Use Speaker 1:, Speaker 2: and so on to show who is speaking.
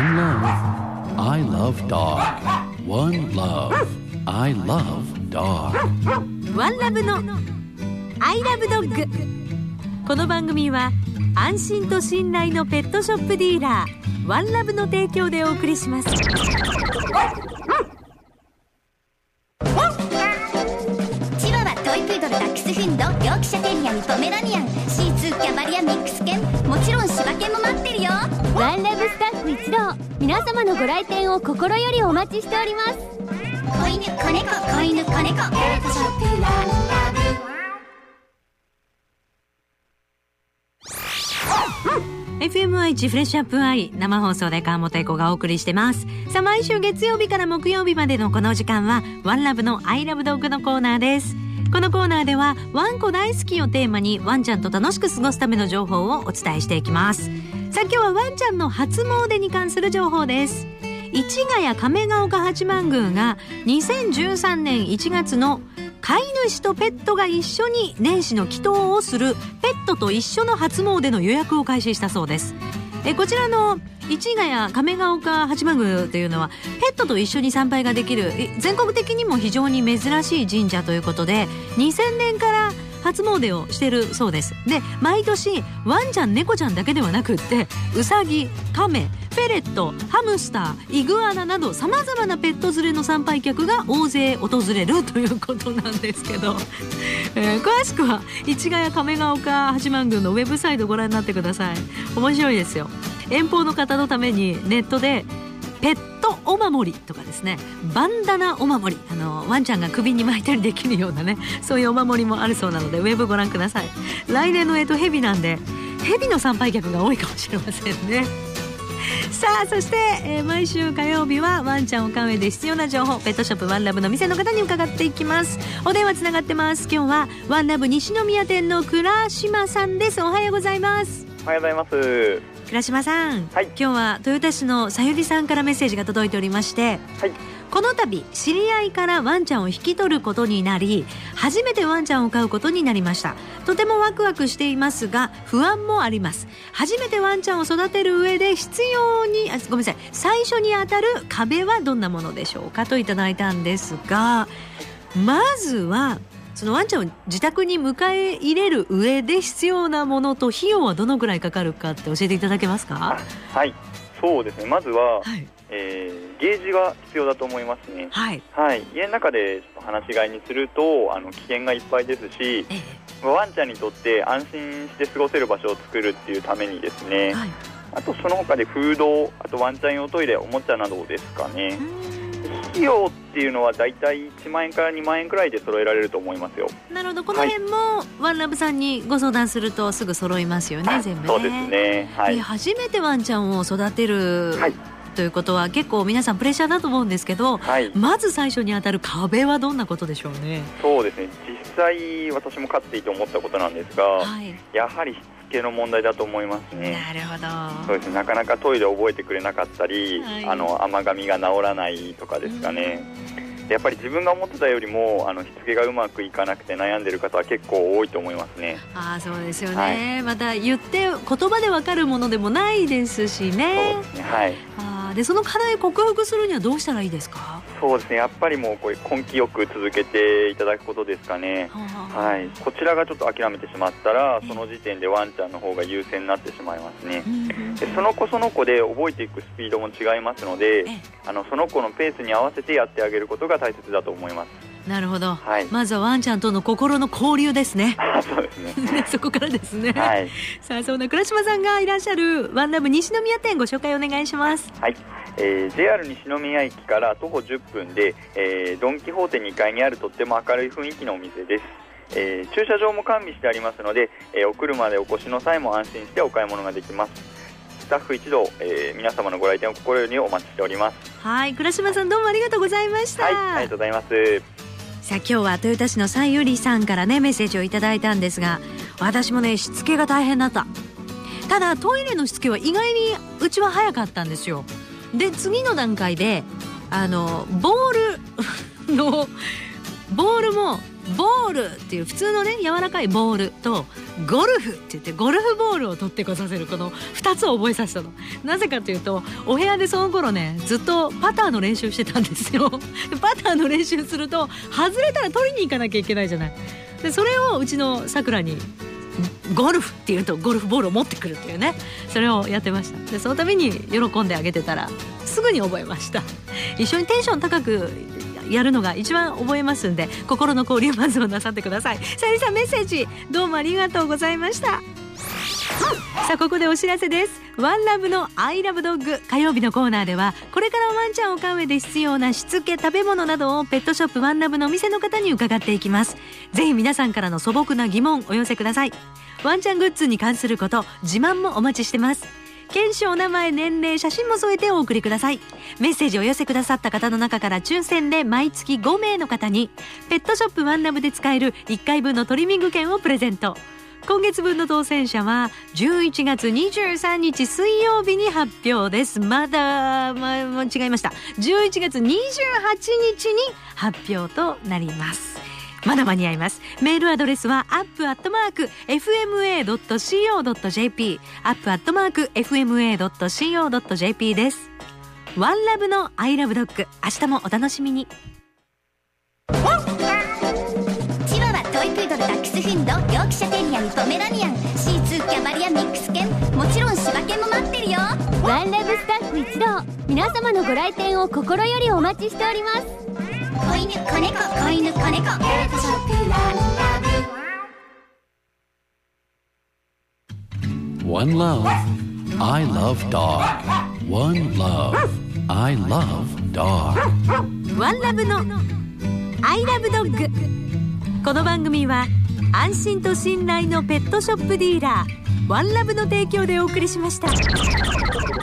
Speaker 1: One love. I love dog. One love. I love dog.
Speaker 2: ワンラブの I love dog。 この番組は安心と信頼のペットショップディーラーワンラブの提供でお送りします。
Speaker 3: チワワ、トイプードル、ダックスフンド、ヨークシャテリアにポメラニアン、シーツー、キャバリア、ミックス犬、もちろん柴犬も待ってるよ。
Speaker 4: ワンラブスタッフ一同、皆様のご来店を心よりお待ちしております。
Speaker 3: 子犬、子猫、子犬、子猫、ペットショップワンラブ。
Speaker 2: FM 愛知フレッシュアップアイ、生放送で川本恵子がお送りしてます。さあ、毎週月曜日から木曜日までのこの時間はワンラブの I love dog のコーナーです。このコーナーではワンコ大好きをテーマにワンちゃんと楽しく過ごすための情報をお伝えしていきます。さあ、今日はワンちゃんの初詣に関する情報です。市ヶ谷亀ヶ岡八幡宮が2013年1月の飼い主とペットが一緒に年始の祈祷をするペットと一緒の初詣の予約を開始したそうです。こちらの市ヶ谷亀ヶ岡八幡宮というのはペットと一緒に参拝ができる全国的にも非常に珍しい神社ということで、2000年から初詣をしているそうです。で、毎年ワンちゃん猫ちゃんだけではなくって、ウサギ、カメ、フェレット、ハムスター、イグアナなど様々なペット連れの参拝客が大勢訪れるということなんですけど、詳しくは市ヶ谷亀ヶ岡八幡宮のウェブサイトご覧になってください。面白いですよ。遠方の方のためにネットでペットお守りとかですね、バンダナお守り、ワンちゃんが首に巻いたりできるようなね、そういうお守りもあるそうなので、ウェブご覧ください。来年のヘビなんで、ヘビの参拝客が多いかもしれませんね。さあ、そして、毎週火曜日はワンちゃんを飼う上で必要な情報、ペットショップワンラブの店の方に伺っていきます。お電話つながってます。今日はワンラブ西宮店の倉島さんです。おはようございます。
Speaker 5: おはようございます。
Speaker 2: 倉島さん、
Speaker 5: はい、
Speaker 2: 今日は豊田市のさゆりさんからメッセージが届いておりまして、
Speaker 5: はい、
Speaker 2: この度知り合いからワンちゃんを引き取ることになり、初めてワンちゃんを飼うことになりました。とてもワクワクしていますが不安もあります。初めてワンちゃんを育てる上で最初に当たる壁はどんなものでしょうかといただいたんですが、まずはそのワンちゃんを自宅に迎え入れる上で必要なものと費用はどのぐらいかかるかって教えていただけますか？
Speaker 5: はい、そうですね。まずは、はい、ゲージが必要だと思いますね。はい、はい、家の中でちょっと放し飼いにすると危険がいっぱいですし、ワンちゃんにとって安心して過ごせる場所を作るっていうためにですね、はい、あとその他でフード、あとワンちゃん用トイレ、おもちゃなどですかね。費用っていうのはだいたい1万円から2万円くらいで揃えられると思いますよ。
Speaker 2: なるほど。この辺も、はい、ワンラブさんにご相談するとすぐ揃いますよね、全部ね。
Speaker 5: そうですね、はい、
Speaker 2: 初めてワンちゃんを育てる、はい、ということは結構皆さんプレッシャーだと思うんですけど、はい、まず最初に当たる壁はどんなことでしょうね。
Speaker 5: そうですね、実際私も飼っていて思ったことなんですが、はい、やはりしつけの問題だと思いますね。
Speaker 2: なるほど。
Speaker 5: そうですね、なかなかトイレ覚えてくれなかったり、はい、甘噛みが治らないとかですかね。やっぱり自分が思ってたよりもしつけがうまくいかなくて悩んでる方は結構多いと思いますね。
Speaker 2: そうですよね、はい、また言って言葉で分かるものでもないですしね。
Speaker 5: そうですね、はい。
Speaker 2: でその課題を克服するにはどうしたらいいですか？
Speaker 5: そうですね、やっぱりもうこう根気よく続けていただくことですかね。はい、こちらがちょっと諦めてしまったらその時点でワンちゃんの方が優先になってしまいますね。でその子その子で覚えていくスピードも違いますので、その子のペースに合わせてやってあげることが大切だと思います。
Speaker 2: なるほど、
Speaker 5: はい、
Speaker 2: まずはワンちゃんとの心の交流ですね。
Speaker 5: そうですね
Speaker 2: そこからですね、
Speaker 5: はい、
Speaker 2: さあ、そんな倉島さんがいらっしゃるワンラブ西宮店ご紹介お願いします。
Speaker 5: はい、JR 西宮駅から徒歩10分で、ドン・キホーテ2階にあるとっても明るい雰囲気のお店です。駐車場も完備してありますので、お車でお越しの際も安心してお買い物ができます。スタッフ一同、皆様のご来店を心よりお待ちしております。
Speaker 2: はい、倉島さんどうもありがとうございました。
Speaker 5: はい、ありがとうございます。
Speaker 2: さあ、今日は豊田市のさゆりさんからねメッセージをいただいたんですが、私もねしつけが大変だった。ただトイレのしつけは意外にうちは早かったんですよ。で次の段階でボールのボールもボールっていう普通のね柔らかいボールとゴルフって言ってゴルフボールを取ってこさせる、この2つを覚えさせたの。なぜかというと、お部屋でその頃ねずっとパターの練習してたんですよ。パターの練習すると外れたら取りに行かなきゃいけないじゃない。でそれをうちのさくらにゴルフっていうとゴルフボールを持ってくるっていうね、それをやってました。でその度に喜んであげてたらすぐに覚えました。一緒にテンション高くやるのが一番覚えますんで、心の交流まずはなさってください。さゆりさん、メッセージどうもありがとうございました。さあここでお知らせです。ワンラブのアイラブドッグ火曜日のコーナーでは、これからワンちゃんを飼う上で必要なしつけ、食べ物などをペットショップワンラブのお店の方に伺っていきます。ぜひ皆さんからの素朴な疑問お寄せください。ワンちゃんグッズに関すること、自慢もお待ちしてます。検証、名前、年齢、写真も添えてお送りください。メッセージをお寄せくださった方の中から抽選で毎月5名の方にペットショップワンラブで使える1回分のトリミング券をプレゼント。今月分の当選者は11月23日水曜日に発表です。違いました。11月28日に発表となります。まだ間に合います。メールアドレスは up@fma.co.jp up@fma.co.jp です。ワンラブのアイラブドッグ、明日もお楽しみに。
Speaker 3: チワワ、トイプードル、ダックスフンド、ヨークシャテリアン、ポメラニアン、シーツー、キャバリア、ミックス犬、もちろん柴犬も待ってるよ。
Speaker 4: ワンラブスタッフ一同、皆様のご来店を心よりお待ちしております。
Speaker 3: 子犬、子猫、子犬、子猫、ペットショップワンラ
Speaker 1: ブ。One love, I love dog. One love, I love dog.
Speaker 2: ワンラブのアイラブドッグ。この番組は安心と信頼のペットショップディーラーワンラブの提供でお送りしました。